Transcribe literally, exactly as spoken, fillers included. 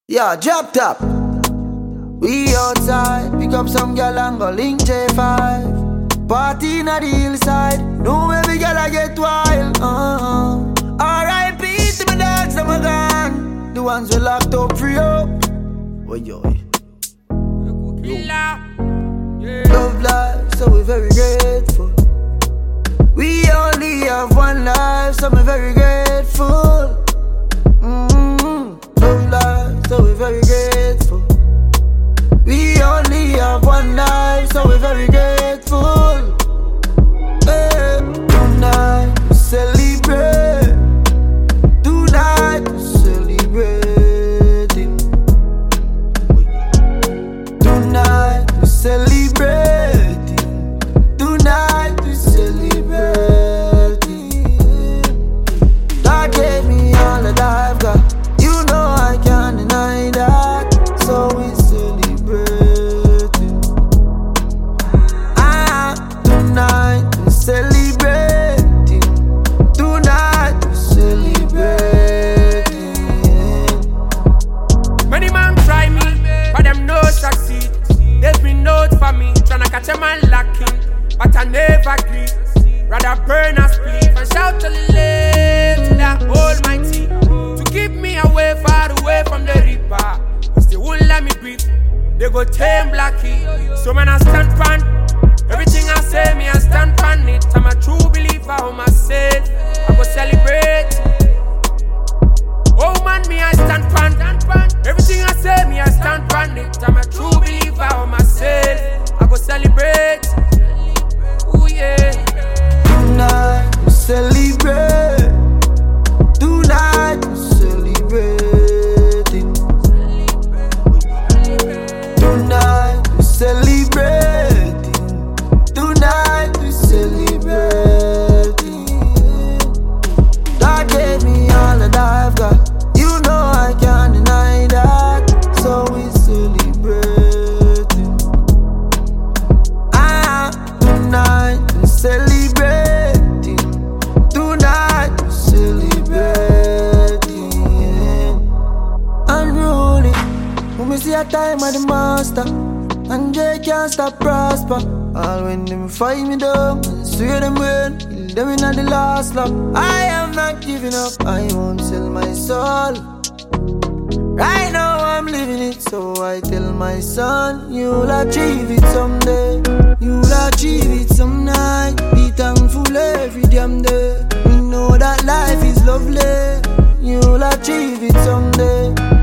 Yeah, drop top. We outside, pick up some girl and go link J five. Party in the hillside, know every girl I get wild. Uh-huh. R I P to my dogs, them are gone. The ones we locked up, free up. Oh, yo. Love life, so we're very grateful. We only have one life, so we're very grateful. Mm-hmm. Love life, so we're very grateful. We only have one life, so we're very grateful. Hey, tonight we celebrate. Tonight we celebrating. Tonight we celebrating. Tonight we celebrating. God gave me all that I've got. You know I can't deny that. So we celebrating. Ah, tonight we celebrating. Tonight we celebrating. Many man try me, but them no succeed. There's been notes for me, tryna catch a man lacking, but I never agree. Rather burn a spliff and shout to the left to the Almighty to keep me away, far away from the reaper. Cause they won't let me breathe. They go tame blacky. So man I stand pan. Everything I say, me I stand pan it. I'm a true believer of myself. I go celebrate. Oh man, me I stand pan. Everything I say, me I stand pan it. I'm a true believer of myself. I go celebrate. Ooh yeah. Tonight we celebrate. Tonight we celebrating. Tonight we celebrating. Tonight we celebrating. God gave me all that I've got. You know I can't deny that. So we celebrating. Ah, tonight we celebrating. Tonight we celebrating. Unruly. When we see a time of the master, and J can't stop prosper. All when them fight me down, and swear them win, kill them in the last lap. I am not giving up, I won't sell my soul. Right now I'm living it, so I tell my son, you'll achieve it someday. You'll achieve it some night. Be thankful every damn day. We know that life is lovely. You'll achieve it someday.